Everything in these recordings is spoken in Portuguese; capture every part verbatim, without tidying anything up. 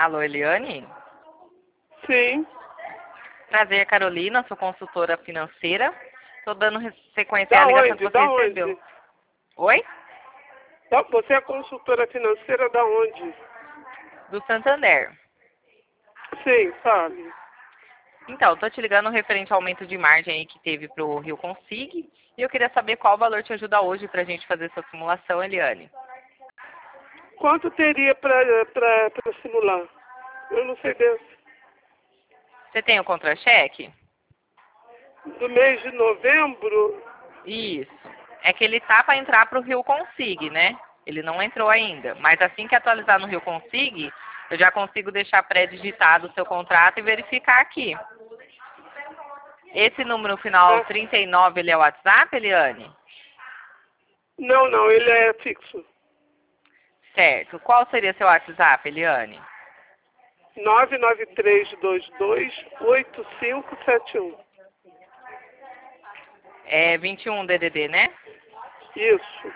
Alô, Eliane? Sim. Prazer, Carolina, sou consultora financeira. Estou dando sequência Da à ligação onde? que você Da recebeu. onde? Oi? Da- Você é consultora financeira da onde? Do Santander. Sim, fale. Então, estou te ligando referente ao aumento de margem aí que teve para o Rio Consig. E eu queria saber qual valor te ajuda hoje para a gente fazer essa simulação, Eliane. Quanto teria para simular? Eu não sei desse. Você tem o contra-cheque? Do mês de novembro? Isso. É que ele tá para entrar para o Rio Consig, né? Ele não entrou ainda. Mas assim que atualizar no Rio Consig, eu já consigo deixar pré-digitado o seu contrato e verificar aqui. Esse número final Ah, trinta e nove, ele é o WhatsApp, Eliane? não, não, ele é fixo. Certo. Qual seria seu WhatsApp, Eliane? nove nove três dois dois oito cinco sete um. É vinte e um D D D, né? Isso.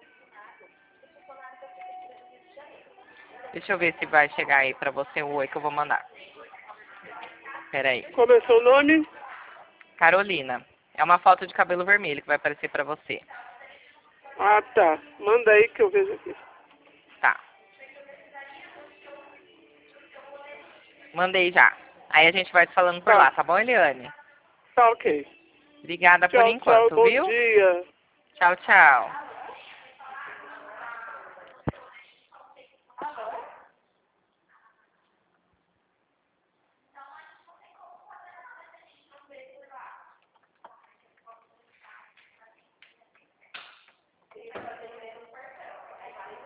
Deixa eu ver se vai chegar aí para você o oi que eu vou mandar. Espera aí. Como é seu nome? Carolina. É uma foto de cabelo vermelho que vai aparecer para você. Ah, tá. Manda aí que eu vejo aqui. Tá. Mandei já. Aí a gente vai te falando por Tá. lá, tá bom, Eliane? Tá, ok. Obrigada por Tchau, tchau. enquanto, Bom viu? dia. Tchau, tchau.